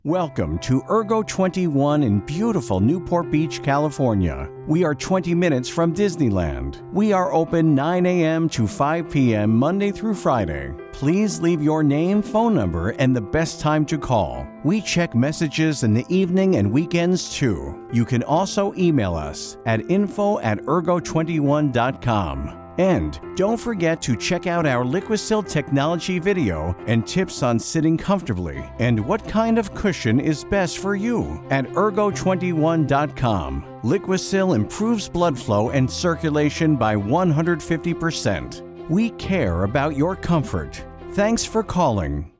Welcome to Ergo 21 in beautiful Newport Beach, California. We are 20 minutes from Disneyland. We are open 9 a.m. to 5 p.m. Monday through Friday. Please leave your name, phone number, and the best time to call. We check messages in the evening and weekends too. You can also email us at info@ergo21.com. And don't forget to check out our LiquiSil technology video and tips on sitting comfortably and what kind of cushion is best for you at ergo21.com. LiquiSil improves blood flow and circulation by 150%. We care about your comfort. Thanks for calling.